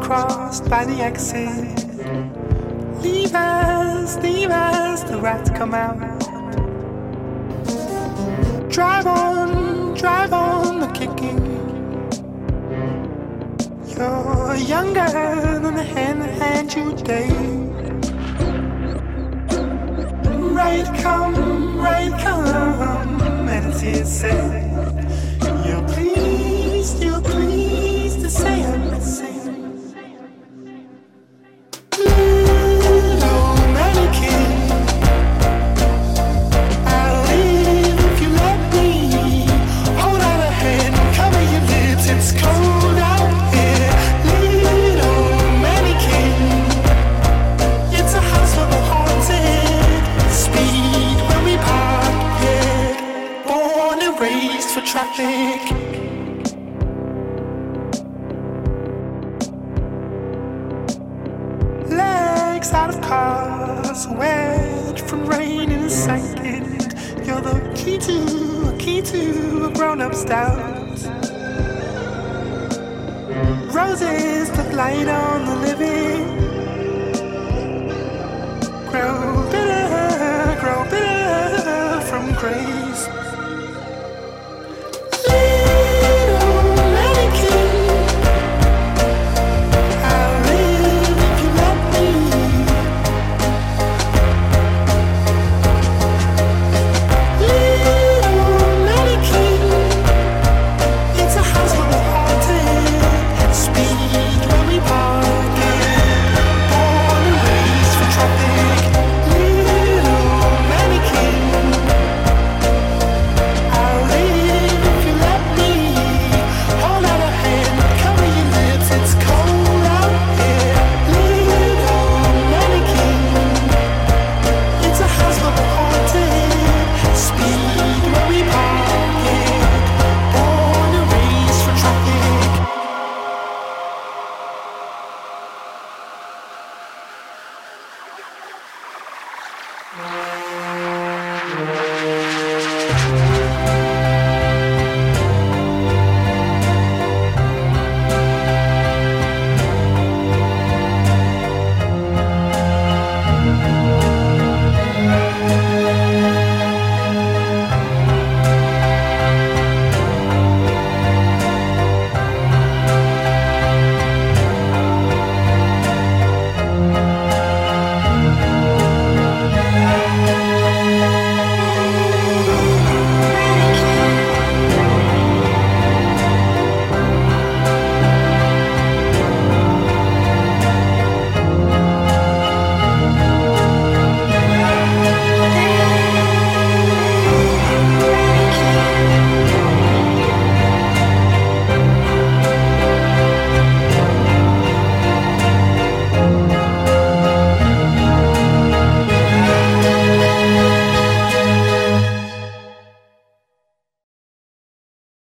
crossed by the exit. Leave us, the rats come out. Drive on, the kicking. You're younger than the hand that hand you date. Rain come, and it's here said. You're pleased to say I'm missing. Traffic. Legs out of cars, wet from rain in a second. You're the key to a grown-up's doubt. Roses put light on the living. Grow bitter from grace.